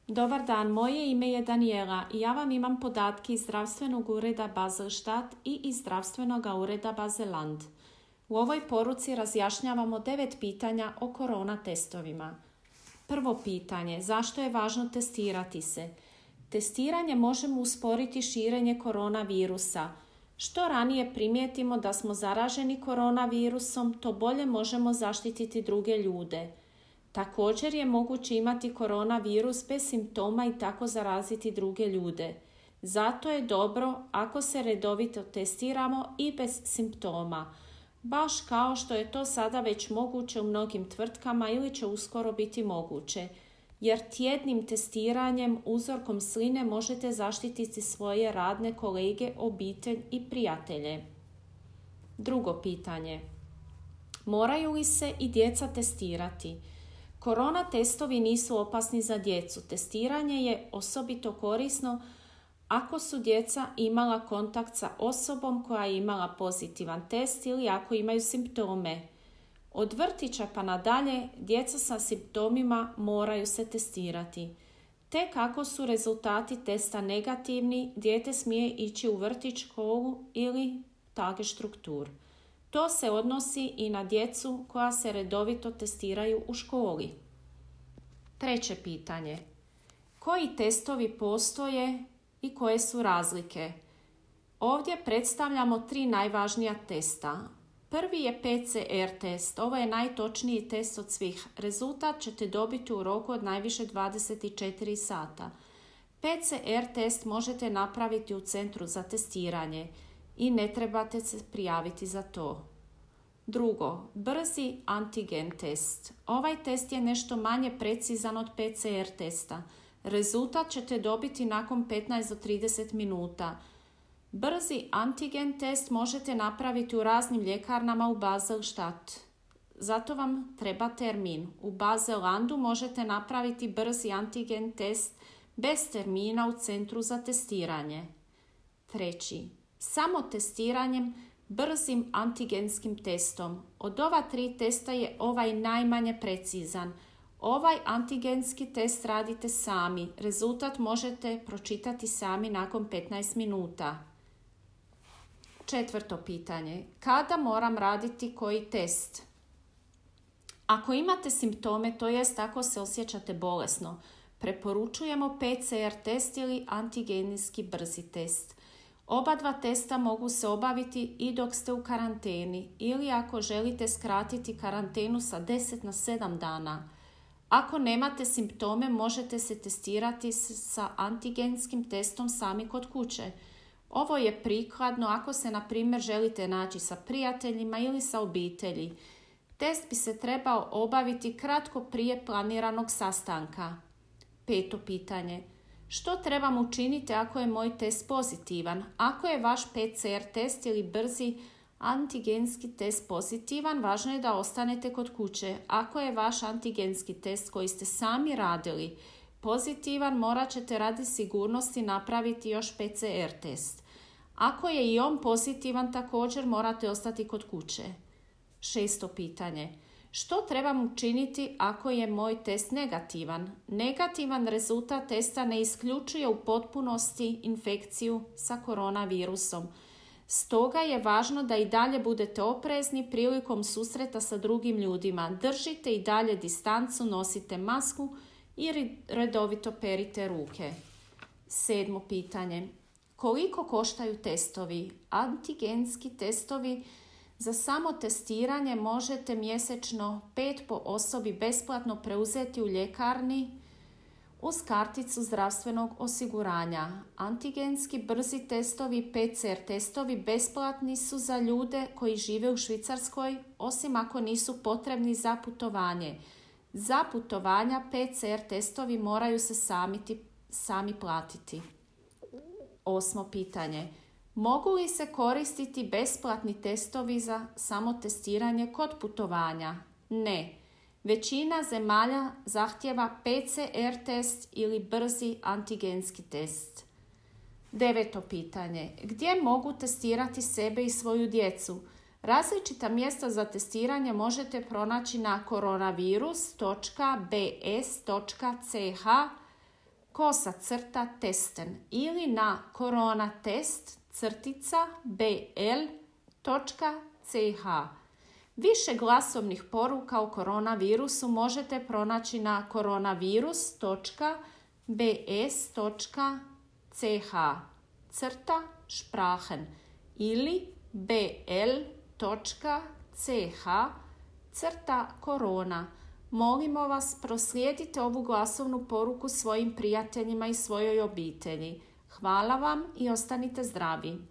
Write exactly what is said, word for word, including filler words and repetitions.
Dobar dan, moje ime je Daniela i ja vam imam podatke iz Zdravstvenog ureda Basel-Stadt i iz Zdravstvenog ureda Basel-Land. U ovoj poruci razjašnjavamo devet pitanja o korona testovima. Prvo pitanje, zašto je važno testirati se? Testiranje možemo usporiti širenje koronavirusa. Što ranije primijetimo da smo zaraženi koronavirusom, to bolje možemo zaštititi druge ljude. Također je moguće imati koronavirus bez simptoma i tako zaraziti druge ljude. Zato je dobro ako se redovito testiramo i bez simptoma, baš kao što je to sada već moguće u mnogim tvrtkama ili će uskoro biti moguće, jer tjednim testiranjem uzorkom sline možete zaštititi svoje radne kolege, obitelj i prijatelje. Drugo pitanje. Moraju li se i djeca testirati? Korona testovi nisu opasni za djecu. Testiranje je osobito korisno ako su djeca imala kontakt sa osobom koja je imala pozitivan test ili ako imaju simptome. Od vrtića pa nadalje, djeca sa simptomima moraju se testirati. Tek ako su rezultati testa negativni, dijete smije ići u vrtić, školu ili Tagesstruktur. To se odnosi i na djecu koja se redovito testiraju u školi. Treće pitanje. Koji testovi postoje i koje su razlike? Ovdje predstavljamo tri najvažnija testa. Prvi je P C R test. Ovo je najtočniji test od svih. Rezultat ćete dobiti u roku od najviše dvadeset četiri sata. P C R test možete napraviti u centru za testiranje i ne trebate se prijaviti za to. Drugo, brzi antigen test. Ovaj test je nešto manje precizan od P C R testa. Rezultat ćete dobiti nakon petnaest do trideset minuta. Brzi antigen test možete napraviti u raznim ljekarnama u Basel-Stadt. Zato vam treba termin. U Basel-Landu možete napraviti brzi antigen test bez termina u centru za testiranje. Treći, samo testiranjem brzim antigenskim testom. Od ova tri testa je ovaj najmanje precizan. Ovaj antigenski test radite sami. Rezultat možete pročitati sami nakon petnaest minuta. Četvrto pitanje. Kada moram raditi koji test? Ako imate simptome, to jest ako se osjećate bolesno, preporučujemo P C R test ili antigenski brzi test. Oba dva testa mogu se obaviti i dok ste u karanteni ili ako želite skratiti karantenu sa deset na sedam dana. Ako nemate simptome, možete se testirati sa antigenskim testom sami kod kuće. Ovo je prikladno ako se, na primjer, želite naći sa prijateljima ili sa obitelji. Test bi se trebao obaviti kratko prije planiranog sastanka. Peto pitanje. Što trebam učiniti ako je moj test pozitivan? Ako je vaš P C R test ili brzi antigenski test pozitivan, važno je da ostanete kod kuće. Ako je vaš antigenski test koji ste sami radili pozitivan, morat ćete radi sigurnosti napraviti još P C R test. Ako je i on pozitivan, također morate ostati kod kuće. Šesto pitanje. Što trebam učiniti ako je moj test negativan? Negativan rezultat testa ne isključuje u potpunosti infekciju sa koronavirusom. Stoga je važno da i dalje budete oprezni prilikom susreta sa drugim ljudima. Držite i dalje distancu, nosite masku i redovito perite ruke. Sedmo pitanje. Koliko koštaju testovi? Antigenski testovi za samo testiranje možete mjesečno pet po osobi besplatno preuzeti u ljekarni uz karticu zdravstvenog osiguranja. Antigenski brzi testovi, P C R testovi besplatni su za ljude koji žive u Švicarskoj, osim ako nisu potrebni za putovanje. Za putovanja P C R testovi moraju se samiti, sami platiti. Osmo pitanje. Mogu li se koristiti besplatni testovi za samotestiranje kod putovanja? Ne. Većina zemalja zahtjeva P C R test ili brzi antigenski test. Deveto pitanje. Gdje mogu testirati sebe i svoju djecu? Različita mjesta za testiranje možete pronaći na koronavirus točka b s točka c h kosa crta testen ili na koronatest crtica bl točka ch. Više glasovnih poruka o koronavirusu možete pronaći na koronavirus točka bs točka ch crta sprachen ili bl točka ch crta korona. Molimo vas, proslijedite ovu glasovnu poruku svojim prijateljima i svojoj obitelji. Hvala vam i ostanite zdravi.